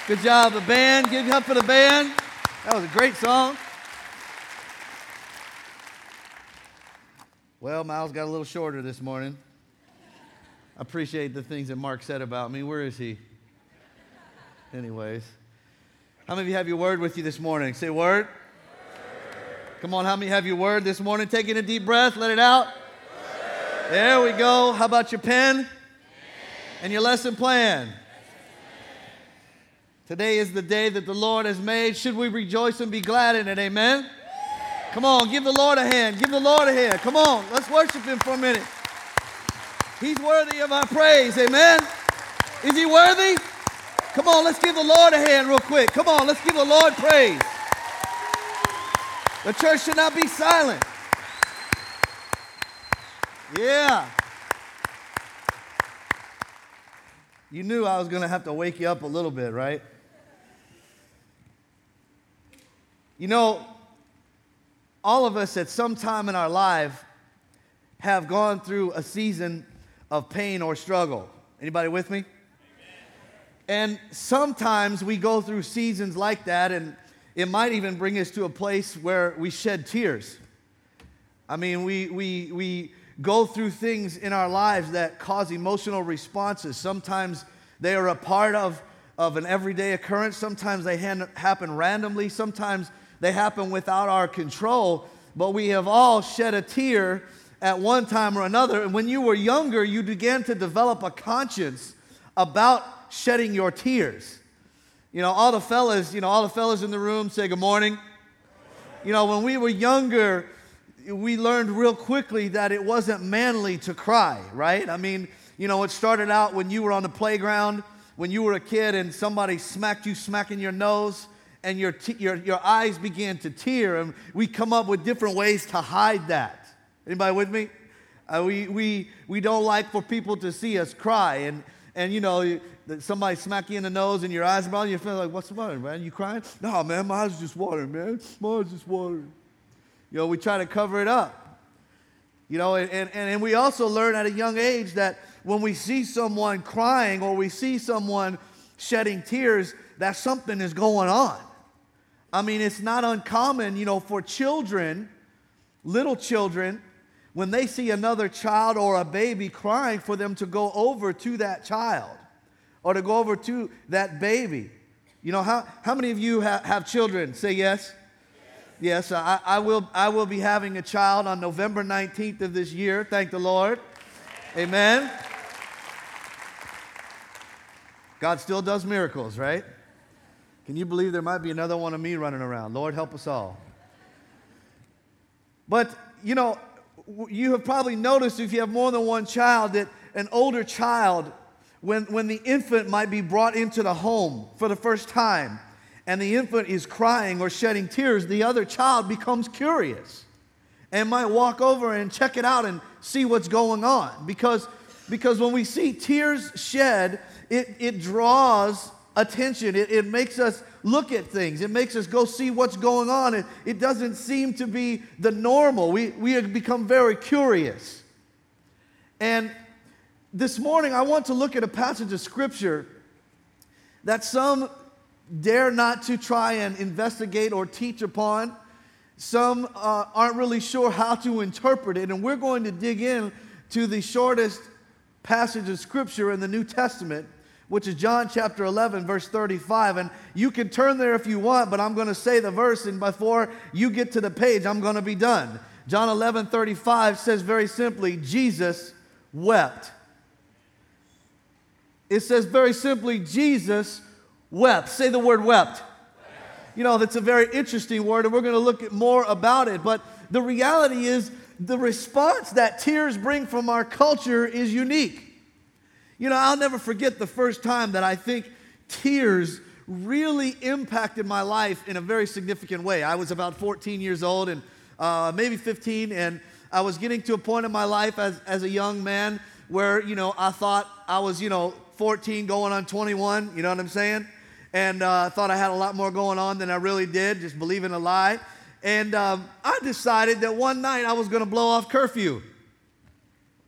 Good job, the band. Give it up for the band. That was a great song. Well, Miles got a little shorter this morning. I appreciate the things that Mark said about me. Where is he? Anyways. How many of you have your word with you this morning? Say word. Come on, how many have your word this morning? Taking a deep breath, let it out. There we go. How about your pen and your lesson plan? Today is the day that the Lord has made. Should we rejoice and be glad in it? Amen? Come on, give the Lord a hand. Give the Lord a hand. Come on, let's worship Him for a minute. He's worthy of our praise. Amen? Is He worthy? Come on, let's give the Lord a hand real quick. Come on, let's give the Lord praise. The church should not be silent. Yeah. You knew I was going to have to wake you up a little bit, right? You know, all of us at some time in our life have gone through a season of pain or struggle. Anybody with me? And sometimes we go through seasons like that, and it might even bring us to a place where we shed tears. I mean, we go through things in our lives that cause emotional responses. Sometimes they are a part of an everyday occurrence. Sometimes they happen randomly. Sometimes they happen without our control. But we have all shed a tear at one time or another. And when you were younger, you began to develop a conscience about shedding your tears. You know, all the fellas in the room say good morning. You know, when we were younger, we learned real quickly that it wasn't manly to cry, right? I mean, you know, it started out when you were on the playground, when you were a kid and somebody smacked you, smacking your nose, and your eyes began to tear, and we come up with different ways to hide that. Anybody with me? We don't like for people to see us cry, and you know, somebody smack you in the nose and your eyes are bothering you, feel like, what's the matter, man? You crying? No, man, my eyes are just watering, man. My eyes just watering. You know, we try to cover it up. You know, and we also learn at a young age that when we see someone crying or we see someone shedding tears, that something is going on. I mean, it's not uncommon, you know, for children, little children, when they see another child or a baby crying, for them to go over to that child or to go over to that baby. You know, how many of you have children? Say yes. Yes, I will be having a child on November 19th of this year. Thank the Lord. Amen. God still does miracles, right? Can you believe there might be another one of me running around? Lord, help us all. But, you know, you have probably noticed if you have more than one child that an older child, when the infant might be brought into the home for the first time, and the infant is crying or shedding tears, the other child becomes curious and might walk over and check it out and see what's going on. Because when we see tears shed, it draws attention. It makes us look at things. It makes us go see what's going on. It doesn't seem to be the normal. We have become very curious. And this morning, I want to look at a passage of Scripture that some dare not to try and investigate or teach upon. Some aren't really sure how to interpret it. And we're going to dig in to the shortest passage of Scripture in the New Testament, which is John chapter 11, verse 35. And you can turn there if you want, but I'm going to say the verse, and before you get to the page, I'm going to be done. John 11:35 says very simply, Jesus wept. It says very simply, Jesus wept. Say the word wept. You know, that's a very interesting word, and we're going to look at more about it. But the reality is, the response that tears bring from our culture is unique. You know, I'll never forget the first time that I think tears really impacted my life in a very significant way. I was about 14 years old, and maybe 15, and I was getting to a point in my life as a young man where, you know, I thought I was, 14 going on 21, you know what I'm saying? And I thought I had a lot more going on than I really did, just believing a lie. And I decided that one night I was going to blow off curfew.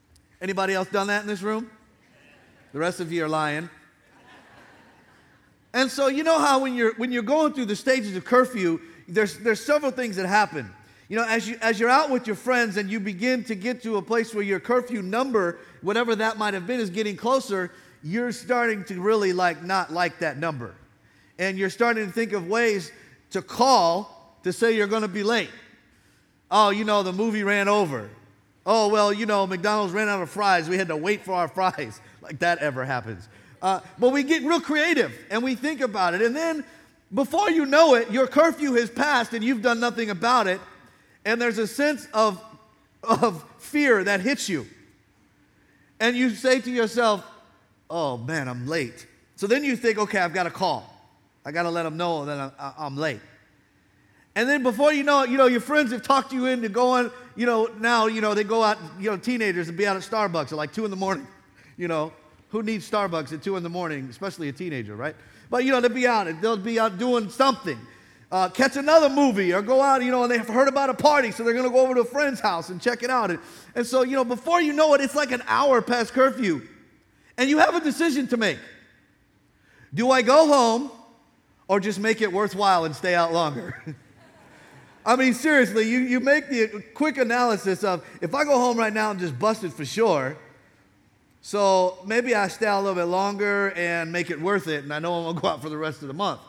Anybody else done that in this room? The rest of you are lying. And so you know how when you're going through the stages of curfew, there's several things that happen. You know, as you're out with your friends and you begin to get to a place where your curfew number, whatever that might have been, is getting closer, you're starting to really not like that number. And you're starting to think of ways to call to say you're going to be late. Oh, the movie ran over. Oh, well, McDonald's ran out of fries. We had to wait for our fries. Like that ever happens. But we get real creative and we think about it. And then before you know it, your curfew has passed and you've done nothing about it. And there's a sense of fear that hits you. And you say to yourself, oh, man, I'm late. So then you think, okay, I've got to call. I got to let them know that I'm late. And then before you know it, your friends have talked you into going, now, they go out, teenagers and be out at Starbucks at like 2 in the morning. Who needs Starbucks at 2 in the morning, especially a teenager, right? But, they'll be out doing something. Catch another movie or go out, and they've heard about a party, so they're going to go over to a friend's house and check it out. And so, before you know it, it's like an hour past curfew. And you have a decision to make. Do I go home or just make it worthwhile and stay out longer? I mean, seriously, you make the quick analysis of, if I go home right now, I'm just busted for sure. So maybe I stay out a little bit longer and make it worth it, and I know I'm going to go out for the rest of the month.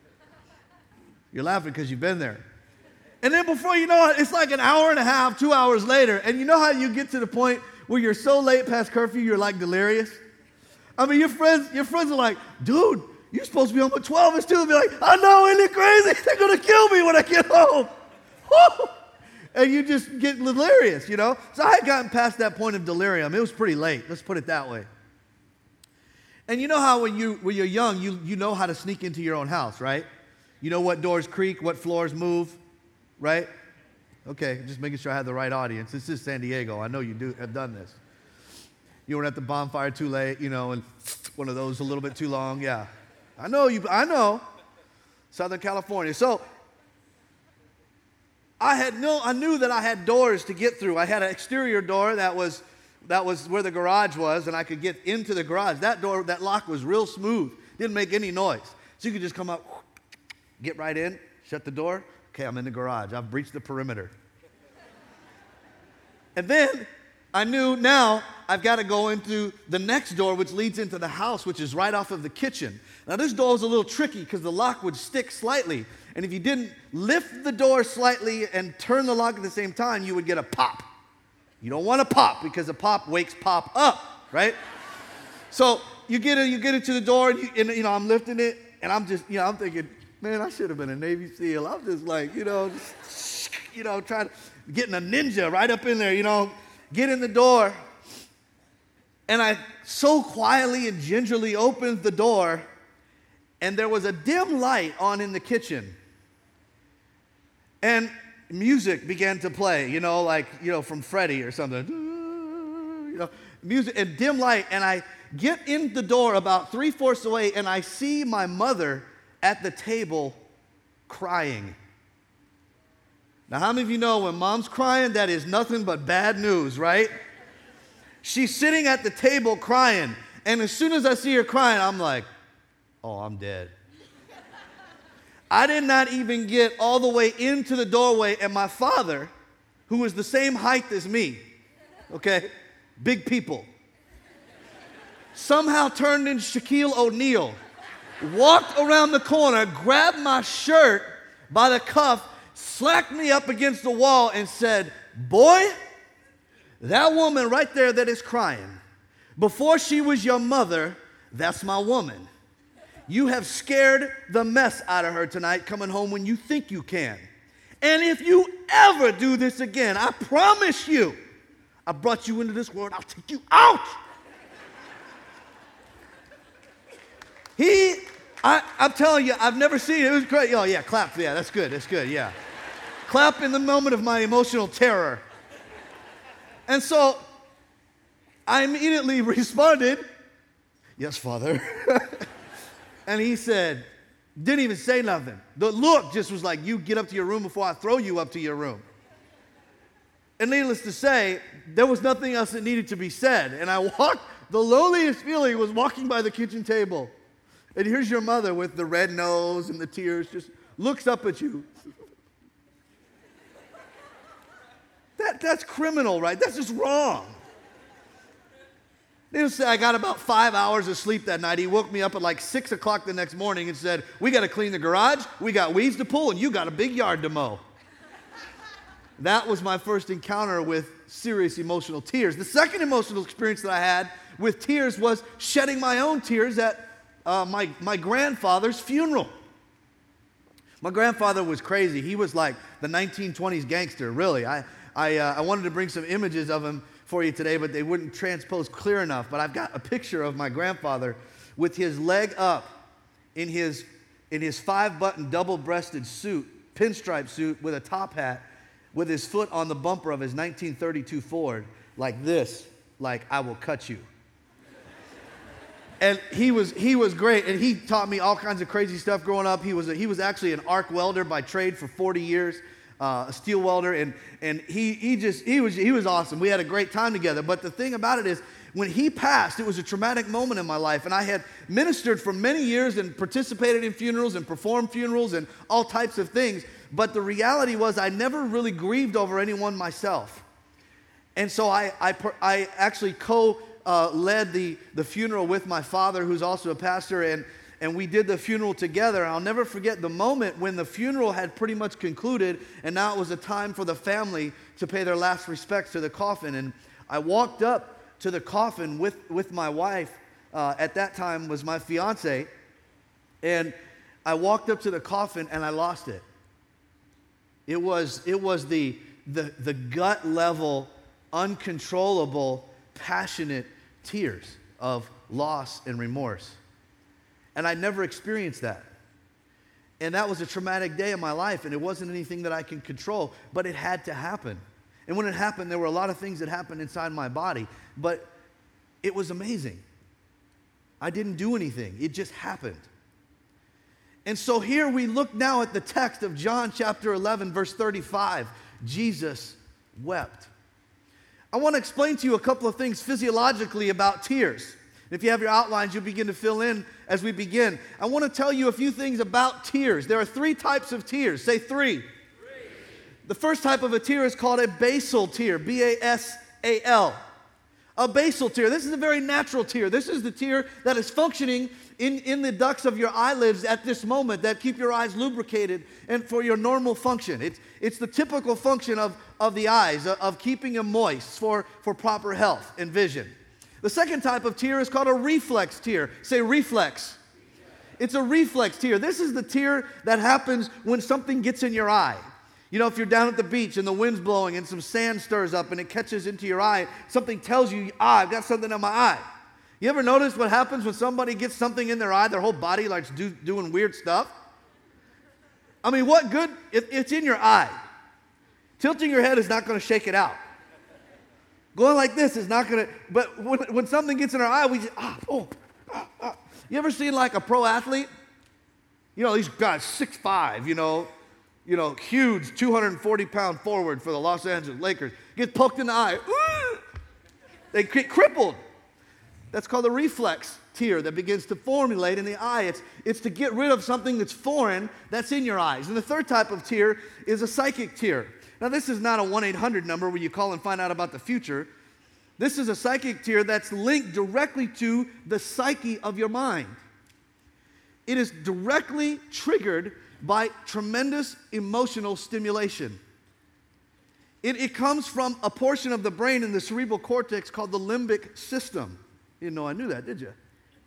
You're laughing because you've been there. And then before you know it, it's like an hour and a half, 2 hours later, and you know how you get to the point where you're so late past curfew, you're like delirious? I mean, your friends are like, dude, you're supposed to be home at 12. It's 2. They'll be like, I know, isn't it crazy? They're going to kill me when I get home. Woo! And you just get delirious, So I had gotten past that point of delirium. It was pretty late. Let's put it that way. And you know how when you're young, you know how to sneak into your own house, right? You know what doors creak, what floors move, right? Okay, just making sure I have the right audience. This is San Diego. I know you have done this. You weren't at the bonfire too late, and one of those a little bit too long. Yeah, I know. Southern California. So I knew that I had doors to get through. I had an exterior door that was where the garage was, and I could get into the garage. That lock was real smooth. Didn't make any noise. So you could just come up, get right in, shut the door. Okay, I'm in the garage. I've breached the perimeter. And then I knew now I've got to go into the next door, which leads into the house, which is right off of the kitchen. Now, this door was a little tricky because the lock would stick slightly. And if you didn't lift the door slightly and turn the lock at the same time, you would get a pop. You don't want a pop because a pop wakes Pop up, right? So you get into the door, and I'm lifting it, and I'm just, I'm thinking, man, I should have been a Navy SEAL. I'm just like, trying to, getting a ninja right up in there, get in the door. And I so quietly and gingerly opened the door, and there was a dim light on in the kitchen. And music began to play, from Freddie or something. Music and dim light. And I get in the door about 3/4 away, and I see my mother at the table crying. Now, how many of you know when mom's crying, that is nothing but bad news, right? She's sitting at the table crying, and as soon as I see her crying, I'm like, oh, I'm dead. I did not even get all the way into the doorway, and my father, who was the same height as me, okay, big people, somehow turned into Shaquille O'Neal, walked around the corner, grabbed my shirt by the cuff, slapped me up against the wall, and said, boy, that woman right there that is crying, before she was your mother, that's my woman. You have scared the mess out of her tonight coming home when you think you can. And if you ever do this again, I promise you, I brought you into this world, I'll take you out. I'm telling you, I've never seen it. It was great. Oh, yeah, clap. Yeah, that's good. That's good, yeah. Clap in the moment of my emotional terror. And so I immediately responded, yes, Father. And he said, didn't even say nothing. The look just was like, you get up to your room before I throw you up to your room. And needless to say, there was nothing else that needed to be said. And the loneliest feeling was walking by the kitchen table And here's your mother with the red nose and the tears, just looks up at you. That's criminal, right? That's just wrong. He'll say, I got about 5 hours of sleep that night. He woke me up at like 6 o'clock the next morning and said, we got to clean the garage, we got weeds to pull, and you got a big yard to mow. That was my first encounter with serious emotional tears. The second emotional experience that I had with tears was shedding my own tears at my grandfather's funeral. My grandfather was crazy. He was like the 1920s gangster, really. I wanted to bring some images of him for you today, but they wouldn't transpose clear enough. But I've got a picture of my grandfather with his leg up in his 5-button double-breasted suit, pinstripe suit with a top hat, with his foot on the bumper of his 1932 Ford, like this, like, I will cut you. And he was great, and he taught me all kinds of crazy stuff growing up. He was actually an arc welder by trade for 40 years, a steel welder, and he was awesome. We had a great time together. But the thing about it is, when he passed, it was a traumatic moment in my life, and I had ministered for many years and participated in funerals and performed funerals and all types of things. But the reality was I never really grieved over anyone myself. And so I actually led the funeral with my father, who's also a pastor, and we did the funeral together. I'll never forget the moment when the funeral had pretty much concluded, and now it was a time for the family to pay their last respects to the coffin. And I walked up to the coffin with my wife, at that time was my fiance, and I walked up to the coffin and I lost it. It was the gut level, uncontrollable, passionate tears of loss and remorse. And I never experienced that. And that was a traumatic day in my life, and it wasn't anything that I can control, but it had to happen. And when it happened, there were a lot of things that happened inside my body, but it was amazing. I didn't do anything. It just happened. And so here we look now at the text of John chapter 11, verse 35. Jesus wept. I want to explain to you a couple of things physiologically about tears. If you have your outlines, you'll begin to fill in as we begin. I want to tell you a few things about tears. There are 3 types of tears. Say 3. The first type of a tear is called a basal tear, B-A-S-A-L. A basal tear. This is a very natural tear. This is the tear that is functioning in the ducts of your eyelids at this moment that keep your eyes lubricated and for your normal function. It's the typical function of the eyes, of keeping them moist for proper health and vision. The second type of tear is called a reflex tear. Say reflex. It's a reflex tear. This is the tear that happens when something gets in your eye. You know, if you're down at the beach and the wind's blowing and some sand stirs up and it catches into your eye, something tells you, I've got something in my eye. You ever notice what happens when somebody gets something in their eye, their whole body likes doing weird stuff? I mean, what good? It's in your eye. Tilting your head is not going to shake it out. Going like this is not going to, but when something gets in our eye, we just, You ever seen like a pro athlete? You know, these guys 6'5", you know, huge 240-pound forward for the Los Angeles Lakers. Gets poked in the eye. They get crippled. That's called a reflex tear that begins to formulate in the eye. It's to get rid of something that's foreign that's in your eyes. And the third type of tear is a psychic tear. Now, this is not a 1-800 number where you call and find out about the future. This is a psychic tear that's linked directly to the psyche of your mind. It is directly triggered by tremendous emotional stimulation. It comes from a portion of the brain in the cerebral cortex called the limbic system. You didn't know I knew that, did you?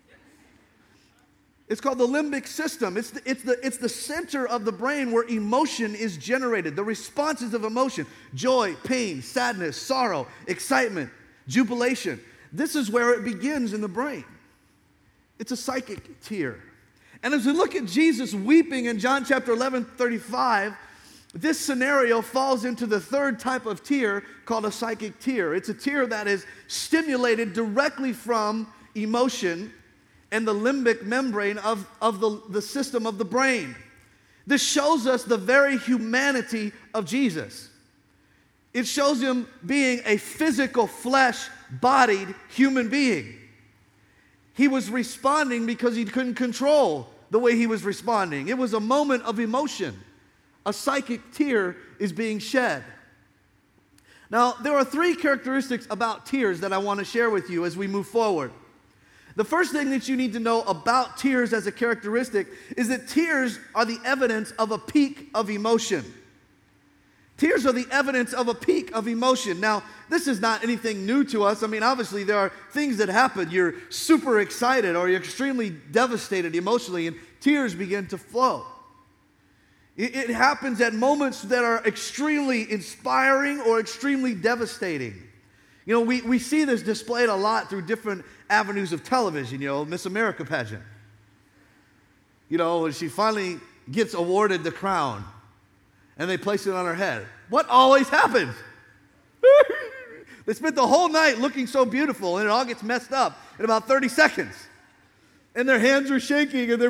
It's called the limbic system. It's the center of the brain where emotion is generated, the responses of emotion, joy, pain, sadness, sorrow, excitement, jubilation. This is where it begins in the brain. It's a psychic tear. And as we look at Jesus weeping in John chapter 11:35, this scenario falls into the third type of tear called a psychic tear. It's a tear that is stimulated directly from emotion and the limbic membrane of the system of the brain. This shows us the very humanity of Jesus. It shows him being a physical, flesh-bodied human being. He was responding because he couldn't control the way he was responding. It was a moment of emotion. A psychic tear is being shed. Now, there are 3 characteristics about tears that I want to share with you as we move forward. The first thing that you need to know about tears as a characteristic is that tears are the evidence of a peak of emotion. Tears are the evidence of a peak of emotion. Now, this is not anything new to us. I mean, obviously, there are things that happen. You're super excited or you're extremely devastated emotionally, and tears begin to flow. It happens at moments that are extremely inspiring or extremely devastating. You know, we see this displayed a lot through different avenues of television. You know, Miss America pageant. You know, when she finally gets awarded the crown and they place it on her head. What always happens? They spent the whole night looking so beautiful and it all gets messed up in about 30 seconds. And their hands are shaking and they're...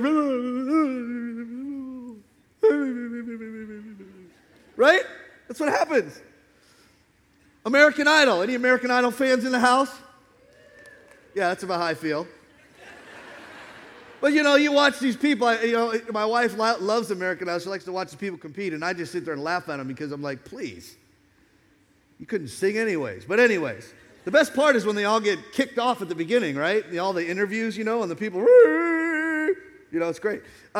Right? That's what happens. American Idol. Any American Idol fans in the house? Yeah, that's about how I feel. But you know, you watch these people. My wife loves American Idol. She likes to watch the people compete, and I just sit there and laugh at them because I'm like, please, you couldn't sing anyways. But anyways, the best part is when they all get kicked off at the beginning, right? All the interviews, and the people, it's great.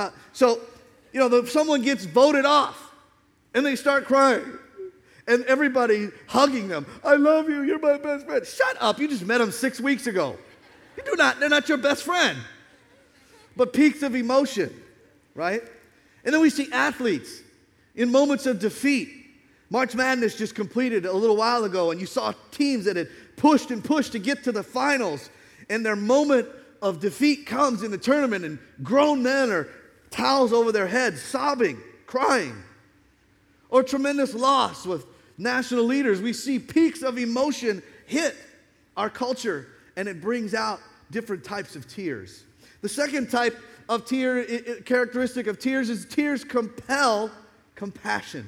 Someone gets voted off, and they start crying. And everybody hugging them. I love you. You're my best friend. Shut up. You just met them 6 weeks ago. They're not your best friend. But peaks of emotion, right? And then we see athletes in moments of defeat. March Madness just completed a little while ago, and you saw teams that had pushed and pushed to get to the finals. And their moment of defeat comes in the tournament, and grown men are towels over their heads, sobbing, crying. Or tremendous loss with national leaders. We see peaks of emotion hit our culture, and it brings out different types of tears. The second type of characteristic of tears is tears compel compassion.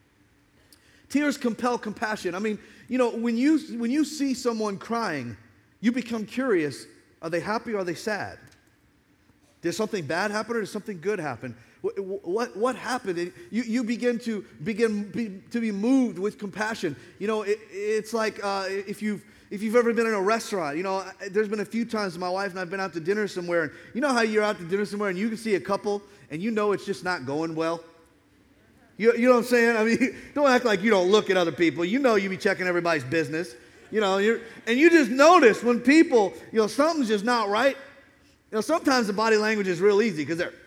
Tears compel compassion. I mean, when you see someone crying, you become curious. Are they happy or are they sad? Did something bad happen or did something good happen? What happened? You begin to be moved with compassion. It's like if you've ever been in a restaurant. There's been a few times my wife and I've been out to dinner somewhere, and you know how you're out to dinner somewhere and you can see a couple and it's just not going well. You know what I'm saying? I mean, don't act like you don't look at other people. You be checking everybody's business. And you just notice when people, something's just not right. Sometimes the body language is real easy because they're.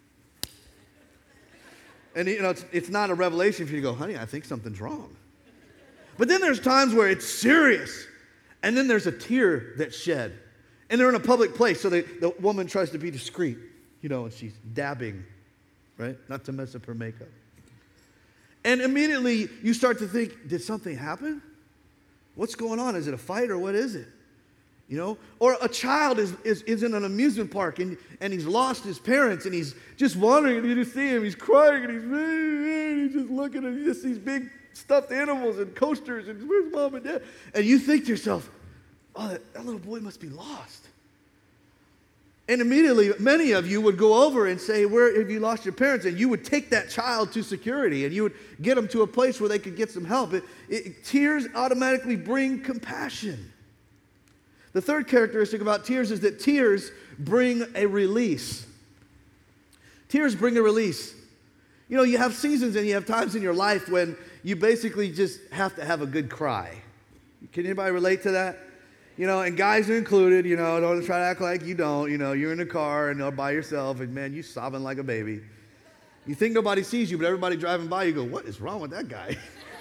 And, it's not a revelation for you to go, honey, I think something's wrong. But then there's times where it's serious. And then there's a tear that's shed. And they're in a public place. So the woman tries to be discreet, and she's dabbing, right? Not to mess up her makeup. And immediately you start to think, did something happen? What's going on? Is it a fight or what is it? Or a child is in an amusement park and he's lost his parents and he's just wandering and you just see him, he's crying and he's just looking at just these big stuffed animals and coasters and where's mom and dad? And you think to yourself, oh, that little boy must be lost. And immediately many of you would go over and say, where have you lost your parents? And you would take that child to security and you would get them to a place where they could get some help. Tears automatically bring compassion. The third characteristic about tears is that tears bring a release. Tears bring a release. You have seasons and you have times in your life when you basically just have to have a good cry. Can anybody relate to that? And guys are included, don't try to act like you don't. You're in the car and by yourself and man, you sobbing like a baby. You think nobody sees you, but everybody driving by, you go, what is wrong with that guy?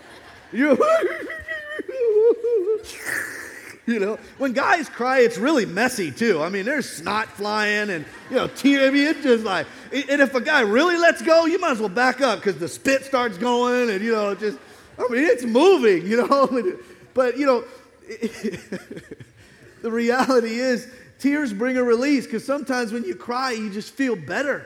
When guys cry, it's really messy too. I mean, there's snot flying and, tears. I mean, it's just like, and if a guy really lets go, you might as well back up because the spit starts going and, it's moving, But, the reality is tears bring a release because sometimes when you cry, you just feel better.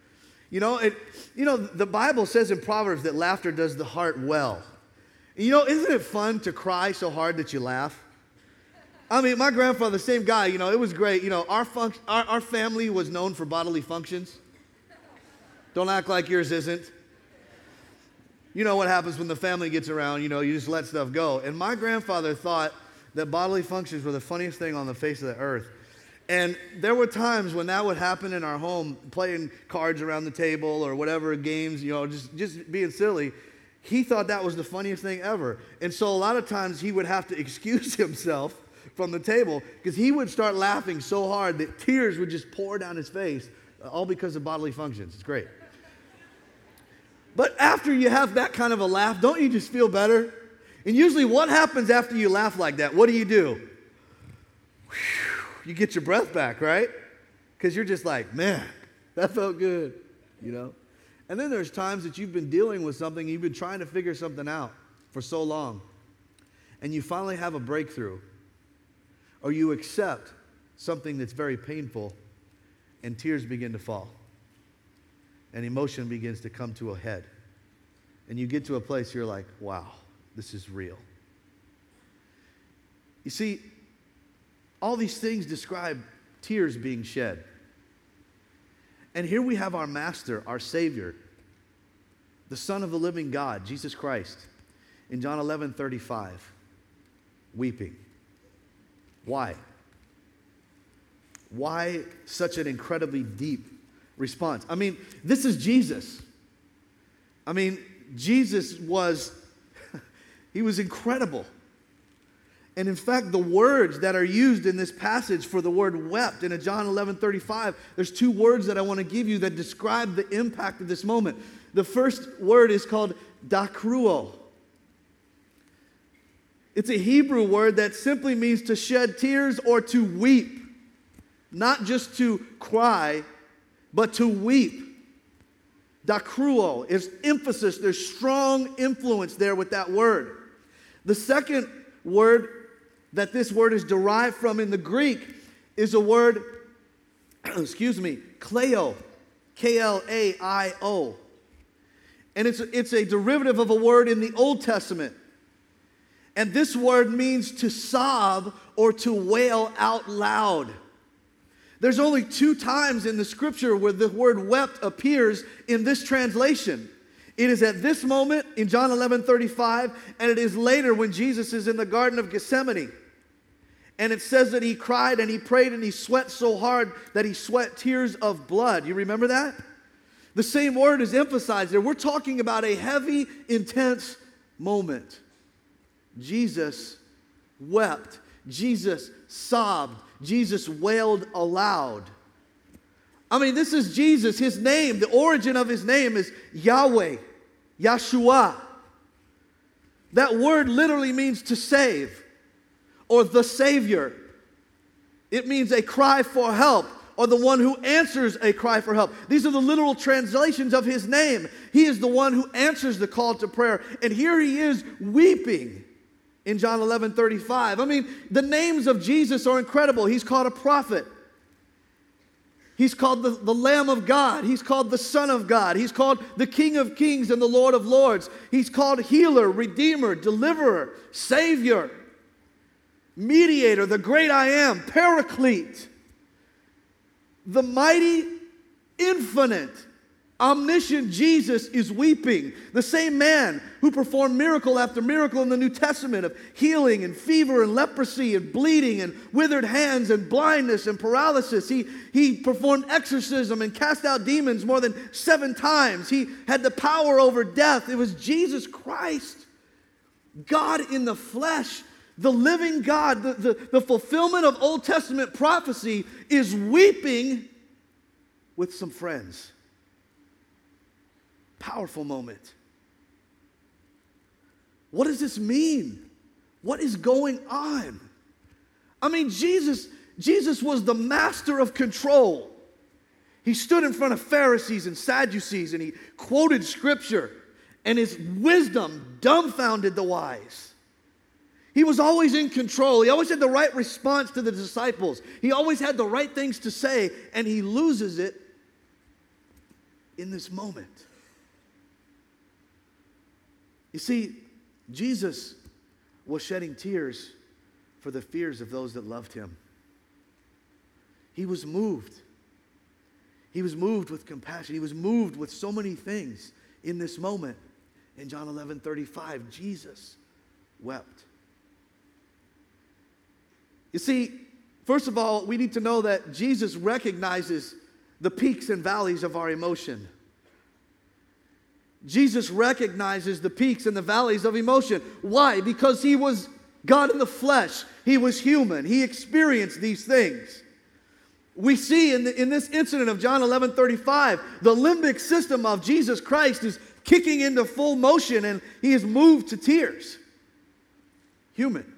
The Bible says in Proverbs that laughter does the heart well. Isn't it fun to cry so hard that you laugh? I mean, my grandfather, same guy, it was great. Our family was known for bodily functions. Don't act like yours isn't. You know what happens when the family gets around, you just let stuff go. And my grandfather thought that bodily functions were the funniest thing on the face of the earth. And there were times when that would happen in our home, playing cards around the table or whatever, games, just being silly. He thought that was the funniest thing ever. And so a lot of times he would have to excuse himself from the table because he would start laughing so hard that tears would just pour down his face, all because of bodily functions. It's great. But after you have that kind of a laugh, don't you just feel better? And usually what happens after you laugh like that? What do? You get your breath back, right? Because you're just like, man, that felt good, And then there's times that you've been dealing with something, you've been trying to figure something out for so long, and you finally have a breakthrough, or you accept something that's very painful, and tears begin to fall, and emotion begins to come to a head, and you get to a place you're like, wow, this is real. You see, all these things describe tears being shed. And here we have our Master, our Savior, the Son of the living God, Jesus Christ, in John 11:35, weeping. Why? Why such an incredibly deep response? I mean, this is Jesus. I mean, Jesus was, he was incredible. And in fact, the words that are used in this passage for the word wept in John 11:35, there's two words that I want to give you that describe the impact of this moment. The first word is called dakruo. It's a Hebrew word that simply means to shed tears or to weep. Not just to cry, but to weep. Dakruo is emphasis. There's strong influence there with that word. The second word that this word is derived from in the Greek is a word, kleo, K-L-A-I-O. And it's a derivative of a word in the Old Testament. And this word means to sob or to wail out loud. There's only 2 times in the scripture where the word wept appears in this translation. It is at this moment in John 11:35, and it is later when Jesus is in the Garden of Gethsemane. And it says that he cried and he prayed and he sweat so hard that he sweat tears of blood. You remember that? The same word is emphasized there. We're talking about a heavy, intense moment. Jesus wept. Jesus sobbed. Jesus wailed aloud. I mean, this is Jesus. His name, the origin of his name is Yahweh, Yahshua. That word literally means to save or the Savior. It means a cry for help or the one who answers a cry for help. These are the literal translations of his name. He is the one who answers the call to prayer. And here he is weeping in John 11:35. I mean, the names of Jesus are incredible. He's called a prophet. He's called the Lamb of God. He's called the Son of God. He's called the King of Kings and the Lord of Lords. He's called Healer, Redeemer, Deliverer, Savior, Mediator, the Great I Am, Paraclete, the mighty, infinite, omniscient Jesus is weeping. The same man who performed miracle after miracle in the New Testament of healing and fever and leprosy and bleeding and withered hands and blindness and paralysis. He performed exorcism and cast out demons more than 7 times. He had the power over death. It was Jesus Christ, God in the flesh, the living God. The fulfillment of Old Testament prophecy is weeping with some friends. Powerful moment. What does this mean? What is going on? I mean, Jesus was the master of control. He stood in front of Pharisees and Sadducees and he quoted scripture, and his wisdom dumbfounded the wise. He was always in control. He always had the right response to the disciples. He always had the right things to say, and he loses it in this moment. You see, Jesus was shedding tears for the fears of those that loved him. He was moved. He was moved with compassion. He was moved with so many things in this moment. In John 11:35, Jesus wept. You see, first of all, we need to know that Jesus recognizes the peaks and valleys of our emotion. Jesus recognizes the peaks and the valleys of emotion. Why? Because he was God in the flesh. He was human. He experienced these things. We see in this incident of John 11:35, the limbic system of Jesus Christ is kicking into full motion, and he is moved to tears. Human.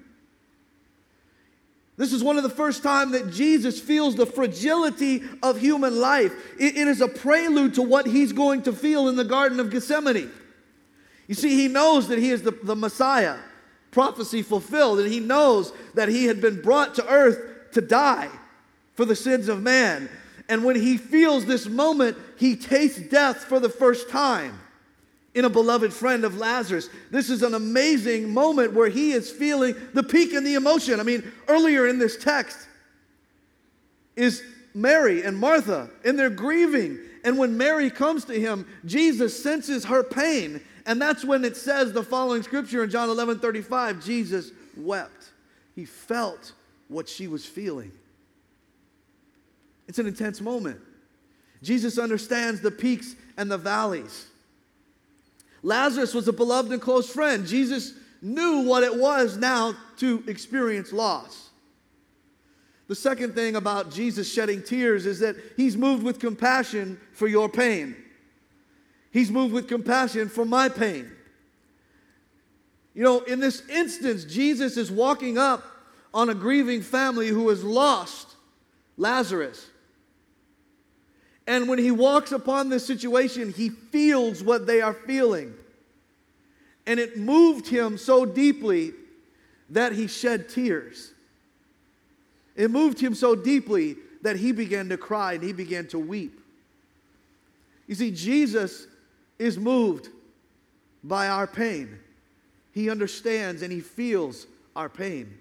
This is one of the first times that Jesus feels the fragility of human life. It is a prelude to what he's going to feel in the Garden of Gethsemane. You see, he knows that he is the Messiah, prophecy fulfilled, and he knows that he had been brought to earth to die for the sins of man. And when he feels this moment, he tastes death for the first time in a beloved friend of Lazarus. This is an amazing moment where he is feeling the peak in the emotion. I mean, earlier in this text is Mary and Martha, and they're grieving. And when Mary comes to him, Jesus senses her pain. And that's when it says the following scripture in John 11:35, Jesus wept. He felt what she was feeling. It's an intense moment. Jesus understands the peaks and the valleys. Lazarus was a beloved and close friend. Jesus knew what it was now to experience loss. The second thing about Jesus shedding tears is that he's moved with compassion for your pain. He's moved with compassion for my pain. You know, in this instance, Jesus is walking up on a grieving family who has lost Lazarus. And when he walks upon this situation, he feels what they are feeling. And it moved him so deeply that he shed tears. It moved him so deeply that he began to cry and he began to weep. You see, Jesus is moved by our pain. He understands and he feels our pain.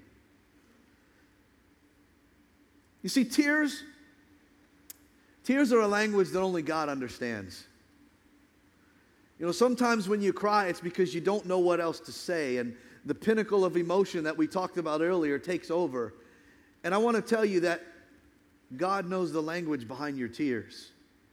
You see, tears are a language that only God understands. You know, sometimes when you cry, it's because you don't know what else to say, and the pinnacle of emotion that we talked about earlier takes over. And I want to tell you that God knows the language behind your tears.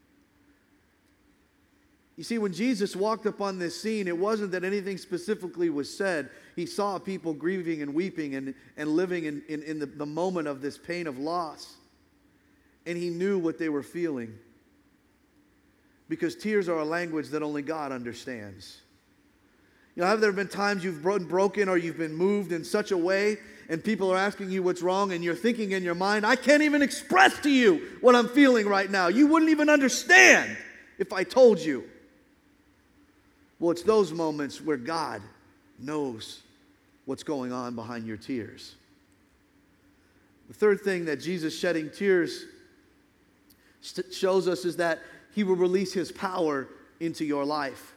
You see, when Jesus walked upon this scene, it wasn't that anything specifically was said. He saw people grieving and weeping and living in the moment of this pain of loss. And he knew what they were feeling. Because tears are a language that only God understands. You know, have there been times you've been broken or you've been moved in such a way and people are asking you what's wrong and you're thinking in your mind, I can't even express to you what I'm feeling right now. You wouldn't even understand if I told you. Well, it's those moments where God knows what's going on behind your tears. The third thing that Jesus shedding tears shows us is that he will release his power into your life.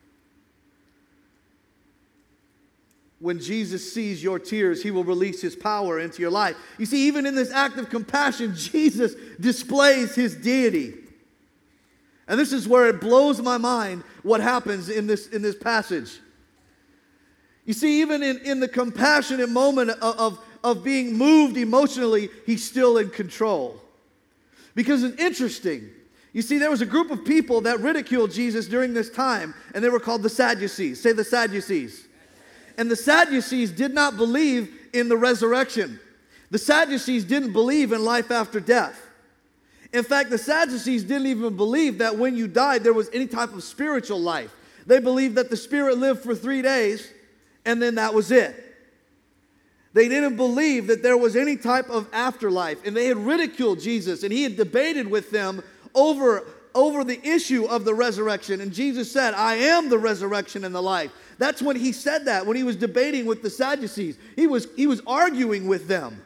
When Jesus sees your tears, he will release his power into your life. You see, even in this act of compassion, Jesus displays his deity. And this is where it blows my mind what happens in this passage. You see, even in the compassionate moment of being moved emotionally, he's still in control. Because it's interesting. You see, there was a group of people that ridiculed Jesus during this time, and they were called the Sadducees. Say the Sadducees. And the Sadducees did not believe in the resurrection. The Sadducees didn't believe in life after death. In fact, the Sadducees didn't even believe that when you died, there was any type of spiritual life. They believed that the spirit lived for 3 days, and then that was it. They didn't believe that there was any type of afterlife. And they had ridiculed Jesus, and he had debated with them over the issue of the resurrection. And Jesus said, I am the resurrection and the life. That's when he said that, when he was debating with the Sadducees. He was arguing with them.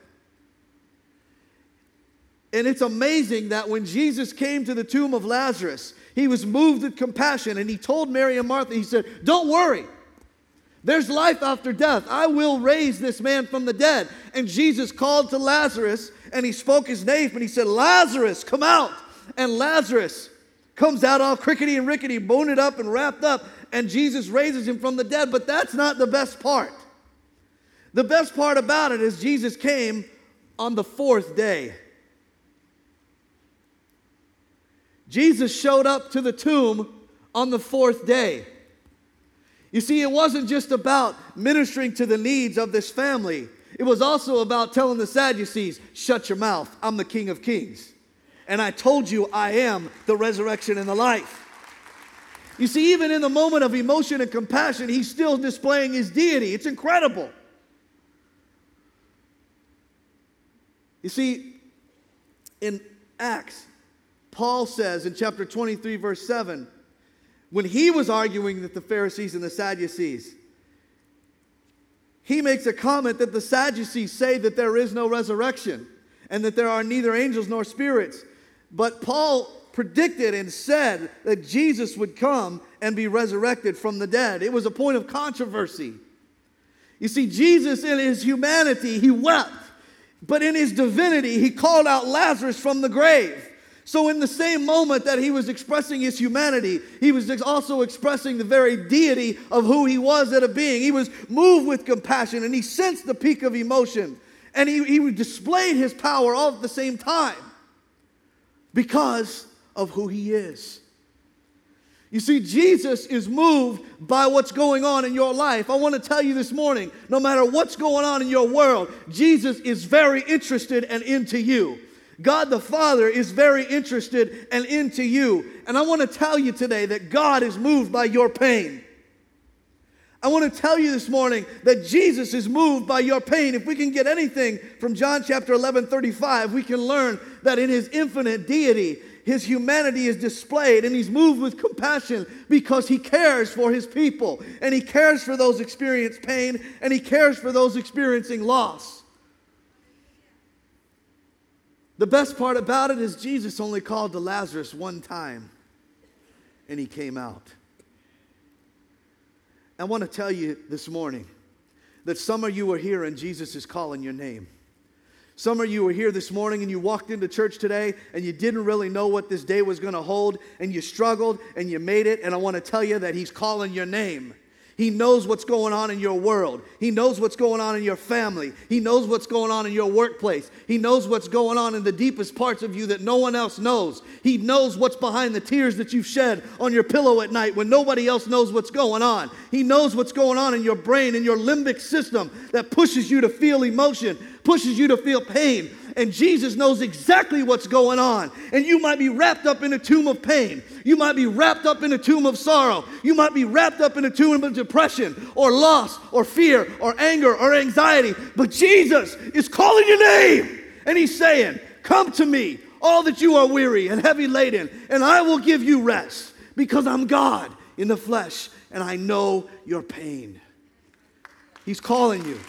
And it's amazing that when Jesus came to the tomb of Lazarus, he was moved with compassion, and he told Mary and Martha, he said, don't worry. There's life after death. I will raise this man from the dead. And Jesus called to Lazarus, and he spoke his name, and he said, Lazarus, come out. And Lazarus comes out all crickety and rickety, boned up and wrapped up, and Jesus raises him from the dead. But that's not the best part. The best part about it is Jesus came on the fourth day. Jesus showed up to the tomb on the fourth day. You see, it wasn't just about ministering to the needs of this family. It was also about telling the Sadducees, shut your mouth, I'm the King of Kings. And I told you I am the resurrection and the life. You see, even in the moment of emotion and compassion, he's still displaying his deity. It's incredible. You see, in Acts, Paul says in chapter 23, verse 7, when he was arguing with the Pharisees and the Sadducees, he makes a comment that the Sadducees say that there is no resurrection and that there are neither angels nor spirits. But Paul predicted and said that Jesus would come and be resurrected from the dead. It was a point of controversy. You see, Jesus in his humanity, he wept. But in his divinity, he called out Lazarus from the grave. So in the same moment that he was expressing his humanity, he was also expressing the very deity of who he was as a being. He was moved with compassion, and he sensed the peak of emotion. And he displayed his power all at the same time because of who he is. You see, Jesus is moved by what's going on in your life. I want to tell you this morning, no matter what's going on in your world, Jesus is very interested and into you. God the Father is very interested and into you. And I want to tell you today that God is moved by your pain. I want to tell you this morning that Jesus is moved by your pain. If we can get anything from John chapter 11:35, we can learn that in his infinite deity, his humanity is displayed, and he's moved with compassion because he cares for his people, and he cares for those experiencing pain, and he cares for those experiencing loss. The best part about it is Jesus only called to Lazarus one time, and he came out. I want to tell you this morning that some of you are here and Jesus is calling your name. Some of you were here this morning and you walked into church today and you didn't really know what this day was going to hold, and you struggled and you made it, and I want to tell you that he's calling your name. He knows what's going on in your world. He knows what's going on in your family. He knows what's going on in your workplace. He knows what's going on in the deepest parts of you that no one else knows. He knows what's behind the tears that you've shed on your pillow at night when nobody else knows what's going on. He knows what's going on in your brain, in your limbic system that pushes you to feel emotion, pushes you to feel pain. And Jesus knows exactly what's going on. And you might be wrapped up in a tomb of pain. You might be wrapped up in a tomb of sorrow. You might be wrapped up in a tomb of depression or loss or fear or anger or anxiety. But Jesus is calling your name. And he's saying, come to me, all that you are weary and heavy laden, and I will give you rest, because I'm God in the flesh and I know your pain. He's calling you.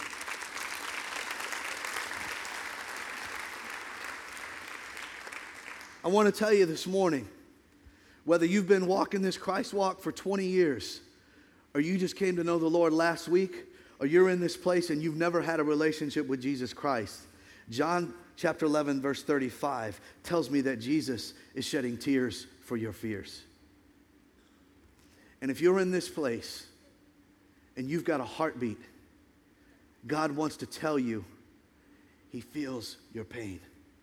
I want to tell you this morning, whether you've been walking this Christ walk for 20 years, or you just came to know the Lord last week, or you're in this place and you've never had a relationship with Jesus Christ, John chapter 11, verse 35 tells me that Jesus is shedding tears for your fears. And if you're in this place and you've got a heartbeat, God wants to tell you he feels your pain.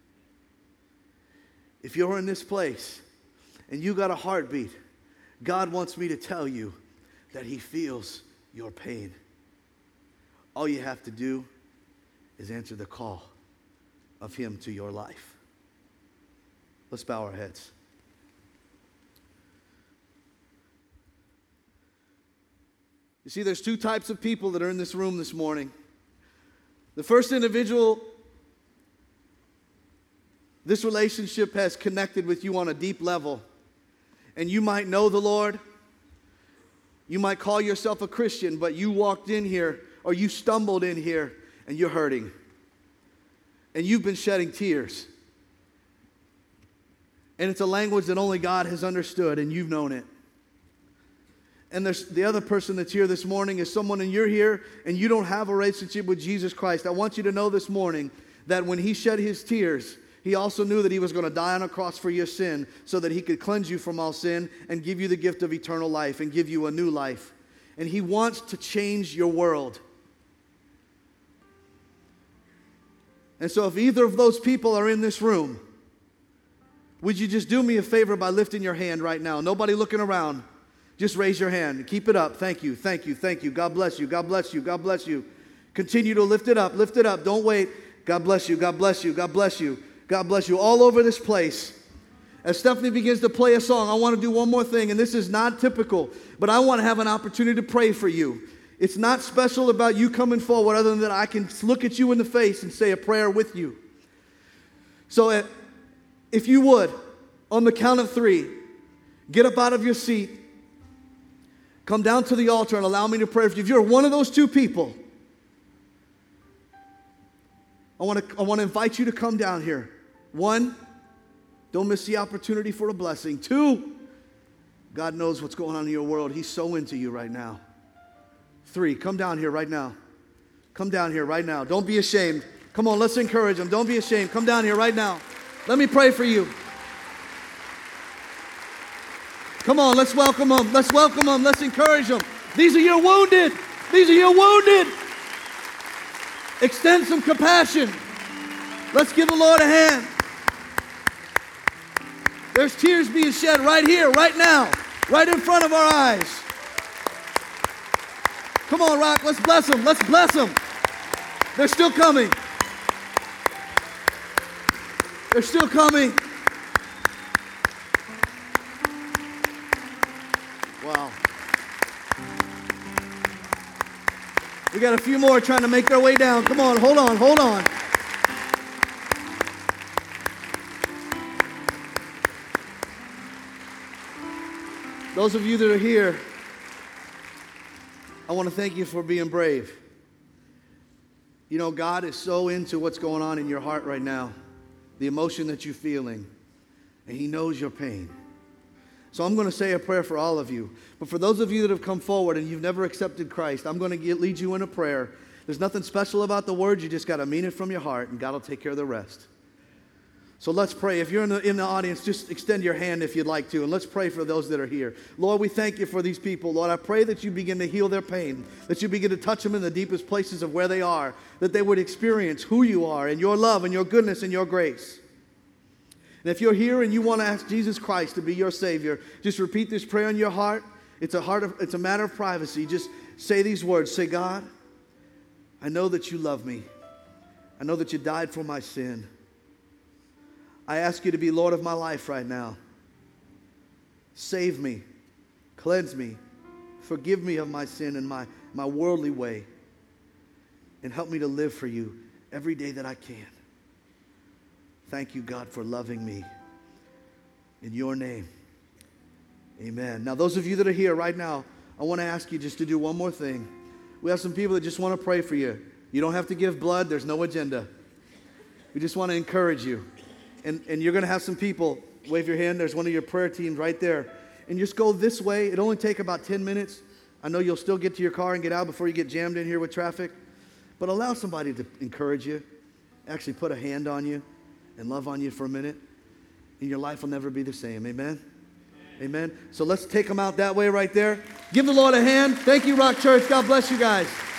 If you're in this place and you got a heartbeat, God wants me to tell you that he feels your pain. All you have to do is answer the call of him to your life. Let's bow our heads. You see, there's two types of people that are in this room this morning. The first individual, this relationship has connected with you on a deep level. And you might know the Lord. You might call yourself a Christian, but you walked in here or you stumbled in here and you're hurting. And you've been shedding tears. And it's a language that only God has understood, and you've known it. And there's the other person that's here this morning is someone, and you're here and you don't have a relationship with Jesus Christ. I want you to know this morning that when he shed his tears, he also knew that he was going to die on a cross for your sin so that he could cleanse you from all sin and give you the gift of eternal life and give you a new life. And he wants to change your world. And so if either of those people are in this room, would you just do me a favor by lifting your hand right now? Nobody looking around. Just raise your hand. Keep it up. Thank you, thank you, thank you. God bless you, God bless you, God bless you. Continue to lift it up, lift it up. Don't wait. God bless you, God bless you, God bless you. God bless you. All over this place. As Stephanie begins to play a song, I want to do one more thing, and this is not typical, but I want to have an opportunity to pray for you. It's not special about you coming forward other than that I can look at you in the face and say a prayer with you. So if you would, on the count of 3, get up out of your seat, come down to the altar and allow me to pray for you. If you're one of those 2 people, I want to invite you to come down here. 1, don't miss the opportunity for a blessing. 2, God knows what's going on in your world. He's so into you right now. 3, come down here right now. Come down here right now. Don't be ashamed. Come on, let's encourage them. Don't be ashamed. Come down here right now. Let me pray for you. Come on, let's welcome them. Let's welcome them. Let's encourage them. These are your wounded. These are your wounded. Extend some compassion. Let's give the Lord a hand. There's tears being shed right here, right now, right in front of our eyes. Come on, Rock, let's bless them. Let's bless them. They're still coming. They're still coming. Wow. We got a few more trying to make their way down. Come on, hold on, hold on. Those of you that are here, I want to thank you for being brave. You know, God is so into what's going on in your heart right now, the emotion that you're feeling, and He knows your pain. So I'm going to say a prayer for all of you. But for those of you that have come forward and you've never accepted Christ, I'm going to lead you in a prayer. There's nothing special about the words. You just got to mean it from your heart, and God will take care of the rest. So let's pray. If you're in the audience, just extend your hand if you'd like to, and let's pray for those that are here. Lord, we thank you for these people. Lord, I pray that you begin to heal their pain, that you begin to touch them in the deepest places of where they are, that they would experience who you are and your love and your goodness and your grace. And if you're here and you want to ask Jesus Christ to be your Savior, just repeat this prayer in your heart. It's a matter of privacy. Just say these words. Say, God, I know that you love me. I know that you died for my sin. I ask you to be Lord of my life right now. Save me. Cleanse me. Forgive me of my sin and my worldly way. And help me to live for you every day that I can. Thank you, God, for loving me. In your name, amen. Now, those of you that are here right now, I want to ask you just to do one more thing. We have some people that just want to pray for you. You don't have to give blood. There's no agenda. We just want to encourage you. And you're going to have some people, wave your hand. There's one of your prayer teams right there. And just go this way. It'll only take about 10 minutes. I know you'll still get to your car and get out before you get jammed in here with traffic. But allow somebody to encourage you, actually put a hand on you and love on you for a minute. And your life will never be the same. Amen? Amen. So let's take them out that way right there. Give the Lord a hand. Thank you, Rock Church. God bless you guys.